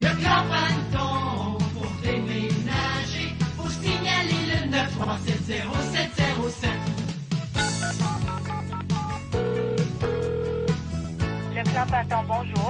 Le Club Panton, pour déménager, faut signaler le 9370707. Le Club Panton, bonjour.